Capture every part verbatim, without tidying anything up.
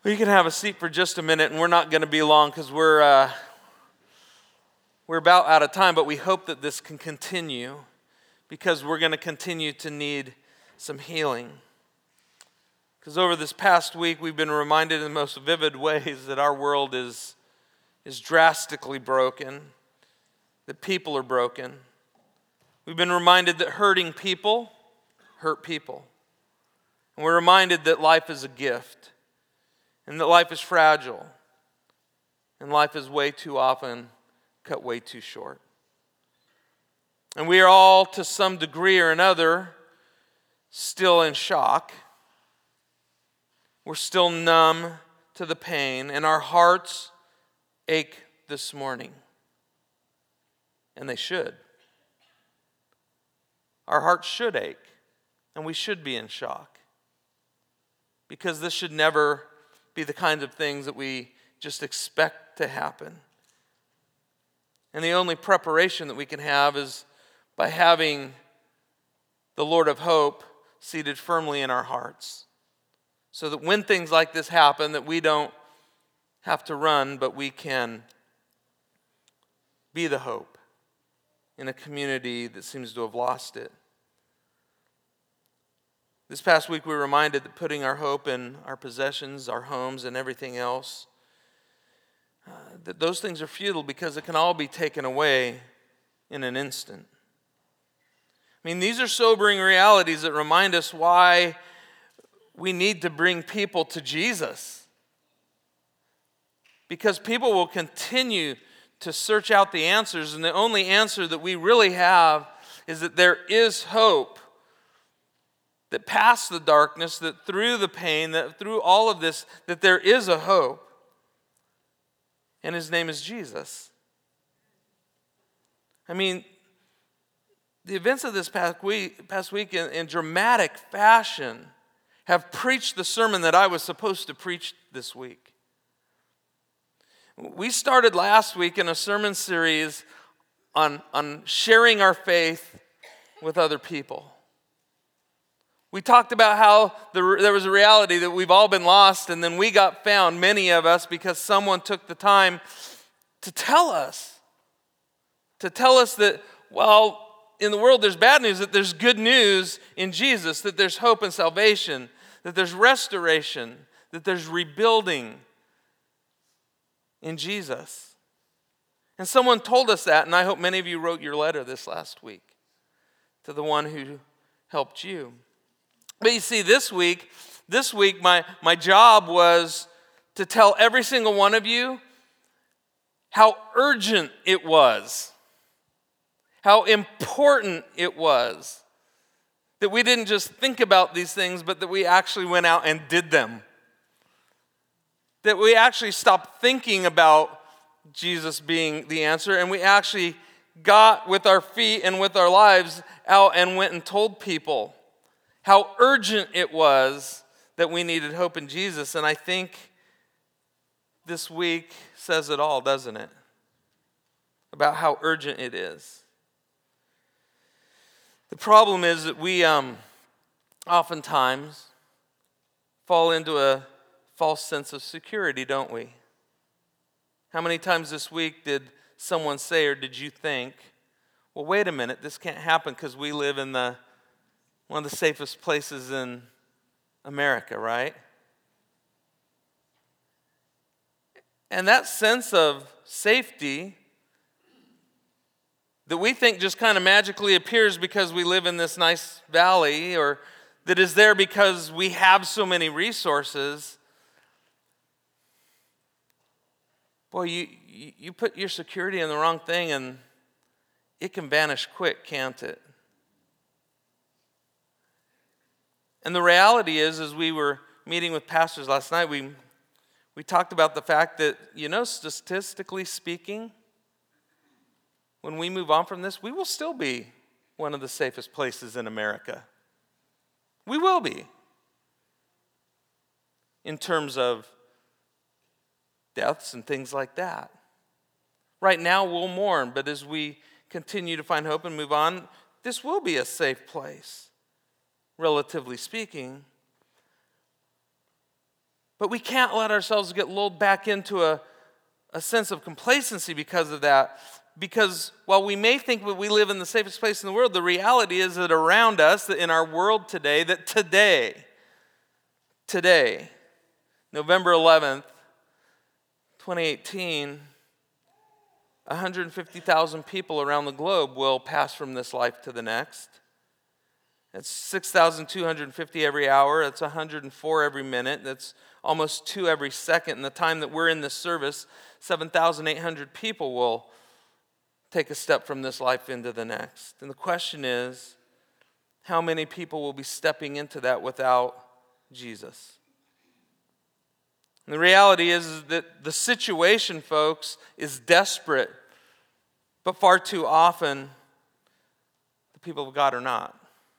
Well, you can have a seat for just a minute, and we're not going to be long because we're uh, we're about out of time. But we hope that this can continue because we're going to continue to need some healing. Because over this past week, we've been reminded in the most vivid ways that our world is is drastically broken, that people are broken. We've been reminded that hurting people hurt people, and we're reminded that life is a gift. And that life is fragile. And life is way too often cut way too short. And we are all, to some degree or another, still in shock. We're still numb to the pain. And our hearts ache this morning. And they should. Our hearts should ache. And we should be in shock. Because this should never be the kinds of things that we just expect to happen. And the only preparation that we can have is by having the Lord of hope seated firmly in our hearts. So that when things like this happen, that we don't have to run, but we can be the hope in a community that seems to have lost it. This past week, we were reminded that putting our hope in our possessions, our homes, and everything else, uh, that those things are futile because it can all be taken away in an instant. I mean, these are sobering realities that remind us why we need to bring people to Jesus. Because people will continue to search out the answers, and the only answer that we really have is that there is hope. That past the darkness, that through the pain, that through all of this, that there is a hope. And his name is Jesus. I mean, the events of this past week, past week in, in dramatic fashion have preached the sermon that I was supposed to preach this week. We started last week in a sermon series on, on sharing our faith with other people. We talked about how the, there was a reality that we've all been lost, and then we got found, many of us, because someone took the time to tell us. To tell us that, well, in the world there's bad news, that there's good news in Jesus, that there's hope and salvation, that there's restoration, that there's rebuilding in Jesus. And someone told us that, and I hope many of you wrote your letter this last week to the one who helped you. But you see, this week, this week, my, my job was to tell every single one of you how urgent it was, how important it was, that we didn't just think about these things, but that we actually went out and did them. That we actually stopped thinking about Jesus being the answer, and we actually got with our feet and with our lives out and went and told people how urgent it was that we needed hope in Jesus. And I think this week says it all, doesn't it? About how urgent it is. The problem is that we um, oftentimes fall into a false sense of security, don't we? How many times this week did someone say, or did you think, well, wait a minute, this can't happen because we live in the one of the safest places in America, right? And that sense of safety that we think just kind of magically appears because we live in this nice valley, or that is there because we have so many resources. Boy, you, you put your security in the wrong thing and it can vanish quick, can't it? And the reality is, as we were meeting with pastors last night, we we talked about the fact that, you know, statistically speaking, when we move on from this, we will still be one of the safest places in America. We will be. In terms of deaths and things like that. Right now, we'll mourn, but as we continue to find hope and move on, this will be a safe place. Relatively speaking. But we can't let ourselves get lulled back into a, a sense of complacency because of that. Because while we may think that we live in the safest place in the world, the reality is that around us, that in our world today, that today, today, November eleventh, twenty eighteen, one hundred fifty thousand people around the globe will pass from this life to the next. That's six thousand two hundred fifty every hour. That's one hundred four every minute. That's almost two every second. In the time that we're in this service, seven thousand eight hundred people will take a step from this life into the next. And the question is, how many people will be stepping into that without Jesus? And the reality is that the situation, folks, is desperate. But far too often, the people of God are not.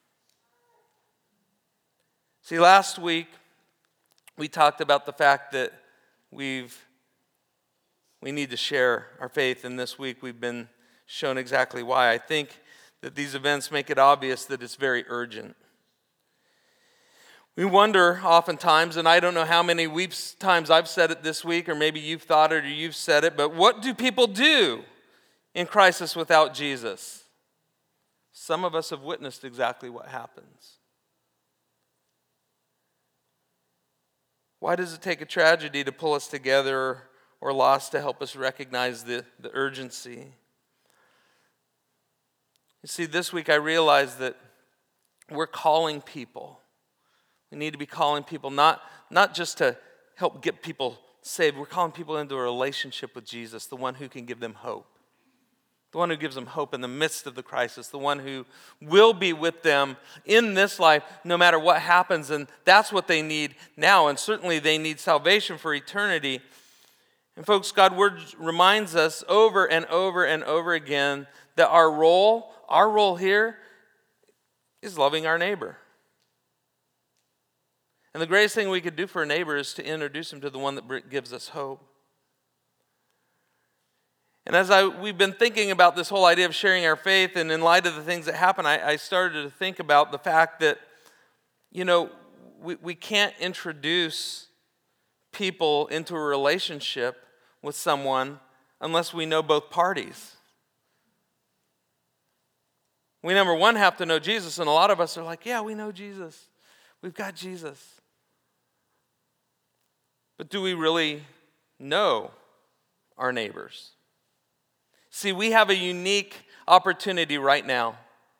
See, last week, we talked about the fact that we've we need to share our faith, and this week we've been shown exactly why. I think that these events make it obvious that it's very urgent. We wonder oftentimes, and I don't know how many weeks, times I've said it this week, or maybe you've thought it or you've said it, but what do people do in crisis without Jesus? Some of us have witnessed exactly what happens. Why does it take a tragedy to pull us together or loss to help us recognize the, the urgency? You see, this week I realized that we're calling people. We need to be calling people not, not just to help get people saved. We're calling people into a relationship with Jesus, the one who can give them hope. The one who gives them hope in the midst of the crisis. The one who will be with them in this life no matter what happens. And that's what they need now. And certainly they need salvation for eternity. And folks, God's word reminds us over and over and over again that our role, our role here is loving our neighbor. And the greatest thing we could do for a neighbor is to introduce him to the one that gives us hope. And as I we've been thinking about this whole idea of sharing our faith, and in light of the things that happen, I, I started to think about the fact that, you know, we, we can't introduce people into a relationship with someone unless we know both parties. We, number one, have to know Jesus, and a lot of us are like, yeah, we know Jesus. We've got Jesus. But do we really know our neighbors? See, we have a unique opportunity right now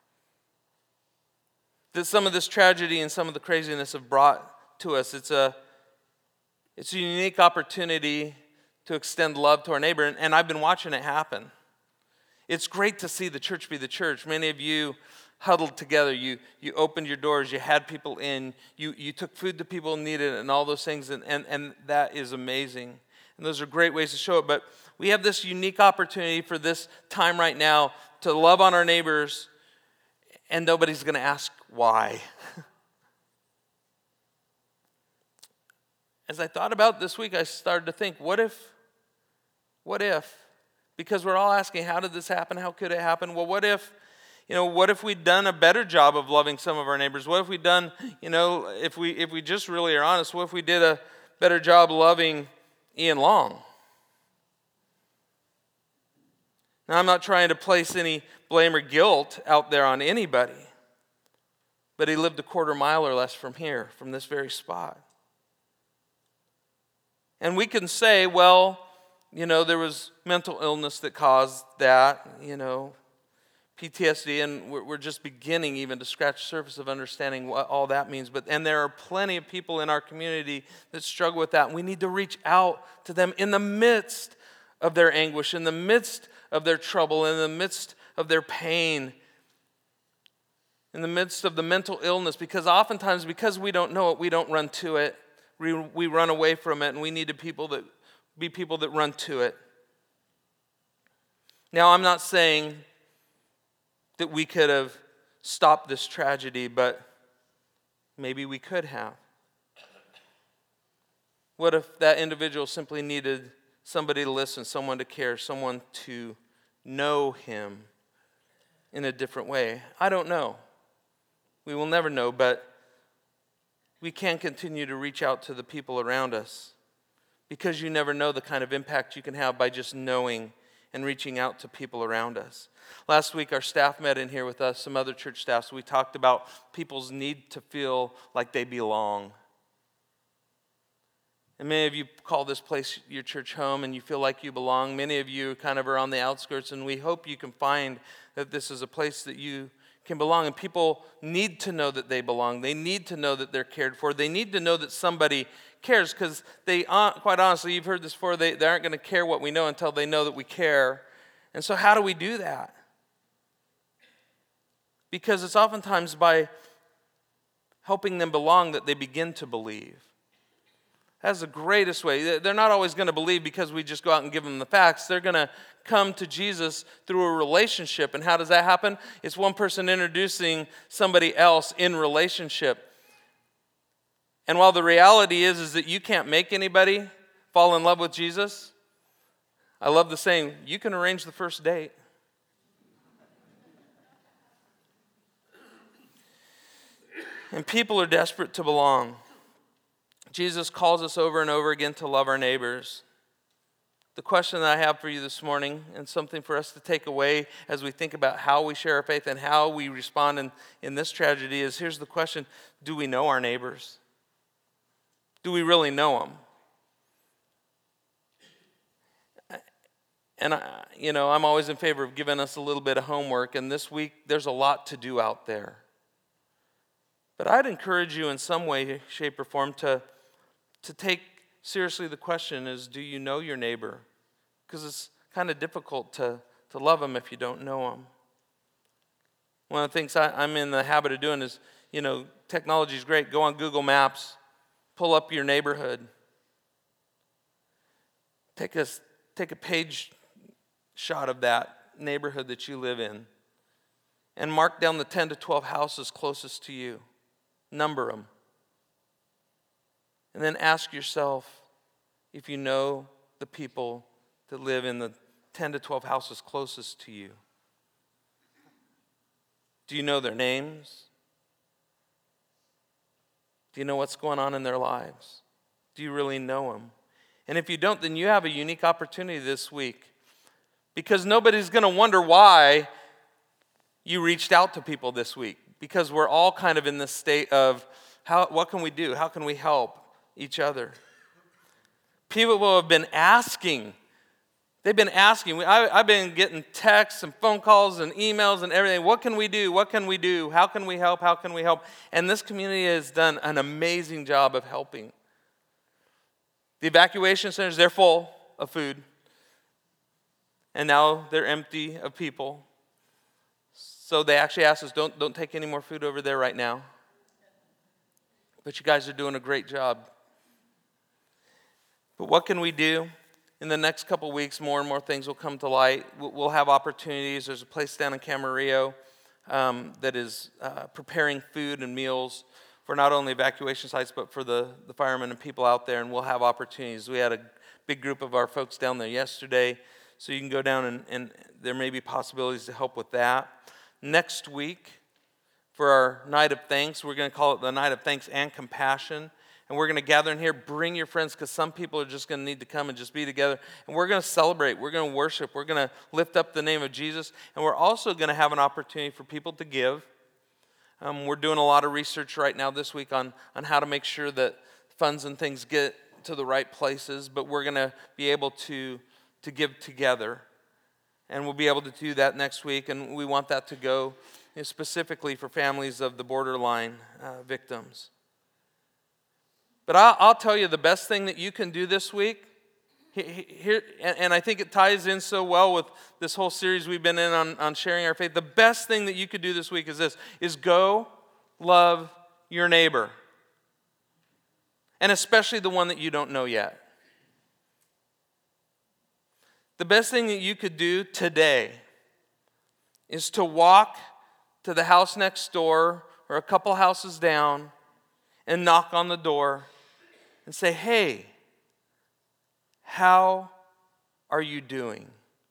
that some of this tragedy and some of the craziness have brought to us. It's a, it's a unique opportunity to extend love to our neighbor, and, and I've been watching it happen. It's great to see the church be the church. Many of you huddled together. You you opened your doors. You had people in. You you took food to people who needed it and all those things, and, and, and that is amazing. And those are great ways to show it. But we have this unique opportunity for this time right now to love on our neighbors, and nobody's going to ask why. As I thought about this week, I started to think, what if, what if, because we're all asking, how did this happen? How could it happen? Well, what if, you know, what if we'd done a better job of loving some of our neighbors? What if we'd done, you know, if we if we just really are honest, what if we did a better job loving Ian Long? Now, I'm not trying to place any blame or guilt out there on anybody, but he lived a quarter mile or less from here, from this very spot. And we can say, well, you know, there was mental illness that caused that, you know, P T S D, and we're, we're just beginning even to scratch the surface of understanding what all that means. But and there are plenty of people in our community that struggle with that, and we need to reach out to them in the midst of their anguish, in the midst of their trouble, in the midst of their pain, in the midst of the mental illness, because oftentimes, because we don't know it, we don't run to it. We, we run away from it, and we need to people that be people that run to it. Now, I'm not saying that we could have stopped this tragedy, but maybe we could have. What if that individual simply needed somebody to listen, someone to care, someone to know him in a different way? I don't know. We will never know, but we can continue to reach out to the people around us, because you never know the kind of impact you can have by just knowing and reaching out to people around us. Last week, our staff met in here with us, some other church staff, so we talked about people's need to feel like they belong. And many of you call this place your church home and you feel like you belong. Many of you kind of are on the outskirts, and we hope you can find that this is a place that you can belong. And people need to know that they belong. They need to know that they're cared for. They need to know that somebody cares, because they, quite honestly, you've heard this before, they, they aren't going to care what we know until they know that we care. And so how do we do that? Because it's oftentimes by helping them belong that they begin to believe. That's the greatest way. They're not always going to believe because we just go out and give them the facts. They're going to come to Jesus through a relationship. And how does that happen? It's one person introducing somebody else in relationship. And while the reality is, is that you can't make anybody fall in love with Jesus, I love the saying, you can arrange the first date. And people are desperate to belong. Jesus calls us over and over again to love our neighbors. The question that I have for you this morning, and something for us to take away as we think about how we share our faith and how we respond in, in this tragedy, is here's the question: do we know our neighbors? Do we really know them? And, I, you know, I'm always in favor of giving us a little bit of homework, and this week there's a lot to do out there. But I'd encourage you in some way, shape, or form to To take seriously the question is, do you know your neighbor? Because it's kind of difficult to, to love them if you don't know them. One of the things I, I'm in the habit of doing is, you know, technology is great. Go on Google Maps, pull up your neighborhood. Take a, take a page shot of that neighborhood that you live in and mark down the ten to twelve houses closest to you. Number them. And then ask yourself if you know the people that live in the ten to twelve houses closest to you. Do you know their names? Do you know what's going on in their lives? Do you really know them? And if you don't, then you have a unique opportunity this week, because nobody's going to wonder why you reached out to people this week, because we're all kind of in this state of, how, what can we do? How can we help each other? People will have been asking. They've been asking. I, I've been getting texts and phone calls and emails and everything. What can we do? What can we do? How can we help? How can we help? And this community has done an amazing job of helping. The evacuation centers, they're full of food. And now they're empty of people. So they actually asked us, don't, don't take any more food over there right now. But you guys are doing a great job. But what can we do? In the next couple weeks, more and more things will come to light. We'll have opportunities. There's a place down in Camarillo um, that is uh, preparing food and meals for not only evacuation sites, but for the, the firemen and people out there, and we'll have opportunities. We had a big group of our folks down there yesterday, so you can go down and, and there may be possibilities to help with that. Next week, for our Night of Thanks, we're going to call it the Night of Thanks and Compassion. And we're going to gather in here, bring your friends, because some people are just going to need to come and just be together. And we're going to celebrate. We're going to worship. We're going to lift up the name of Jesus. And we're also going to have an opportunity for people to give. Um, we're doing a lot of research right now this week on, on how to make sure that funds and things get to the right places. But we're going to be able to, to give together. And we'll be able to do that next week. And we want that to go specifically for families of the borderline uh, victims. But I'll, I'll tell you the best thing that you can do this week, here, and I think it ties in so well with this whole series we've been in on, on sharing our faith. The best thing that you could do this week is this, is go love your neighbor. And especially the one that you don't know yet. The best thing that you could do today is to walk to the house next door or a couple houses down and knock on the door and say, hey, how are you doing?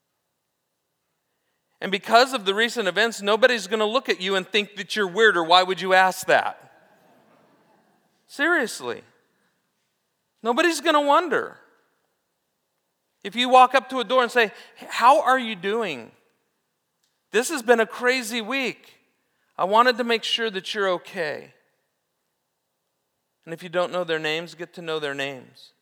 And because of the recent events, nobody's going to look at you and think that you're weird, or why would you ask that? Seriously. Nobody's going to wonder. If you walk up to a door and say, how are you doing? This has been a crazy week. I wanted to make sure that you're okay. And if you don't know their names, get to know their names.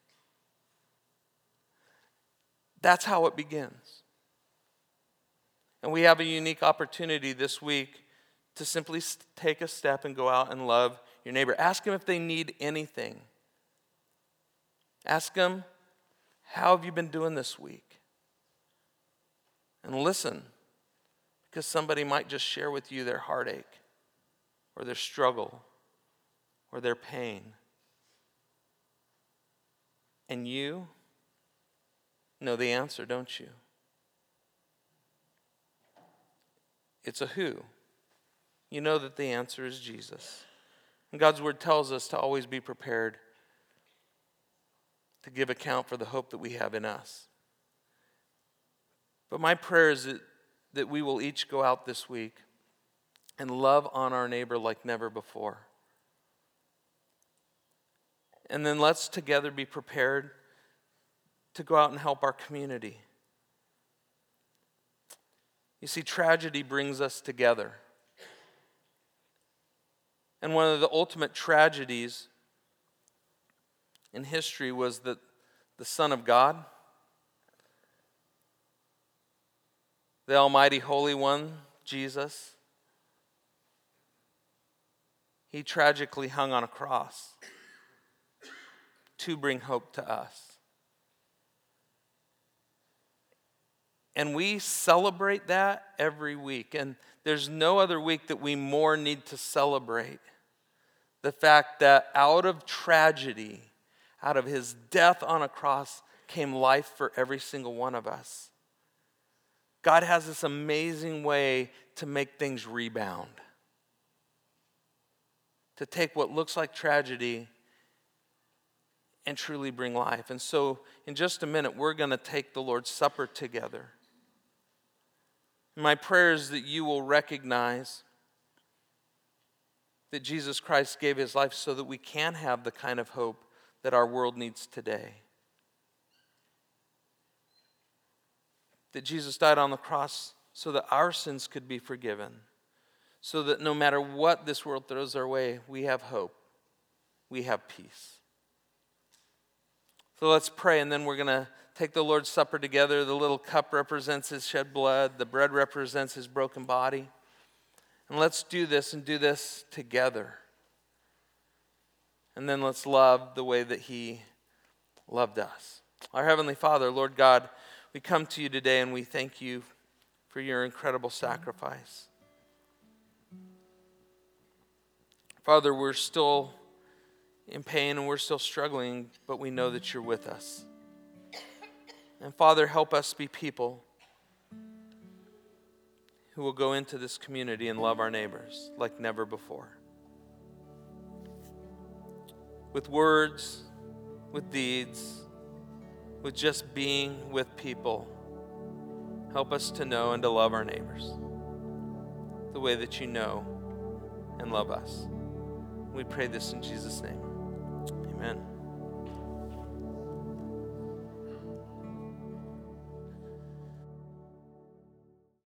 That's how it begins. And we have a unique opportunity this week to simply take a step and go out and love your neighbor. Ask them if they need anything. Ask them, how have you been doing this week? And listen, because somebody might just share with you their heartache or their struggle or their pain. And you know the answer, don't you? It's a who. You know that the answer is Jesus. And God's word tells us to always be prepared to give account for the hope that we have in us. But my prayer is that, that we will each go out this week and love on our neighbor like never before. And then let's together be prepared to go out and help our community. You see, tragedy brings us together. And one of the ultimate tragedies in history was that the Son of God, the Almighty Holy One, Jesus, he tragically hung on a cross to bring hope to us. And we celebrate that every week. And there's no other week that we more need to celebrate the fact that out of tragedy, out of his death on a cross, came life for every single one of us. God has this amazing way to make things rebound. To take what looks like tragedy and truly bring life. And so in just a minute, we're going to take the Lord's Supper together. My prayer is that you will recognize that Jesus Christ gave his life so that we can have the kind of hope that our world needs today. That Jesus died on the cross so that our sins could be forgiven. So that no matter what this world throws our way, we have hope. We have peace. So let's pray, and then we're going to take the Lord's Supper together. The little cup represents his shed blood. The bread represents his broken body. And let's do this and do this together. And then let's love the way that he loved us. Our Heavenly Father, Lord God, we come to you today and we thank you for your incredible sacrifice. Father, we're still in pain and we're still struggling, but we know that you're with us. And Father, help us be people who will go into this community and love our neighbors like never before. With words, with deeds, with just being with people. Help us to know and to love our neighbors the way that you know and love us. We pray this in Jesus' name. Amen.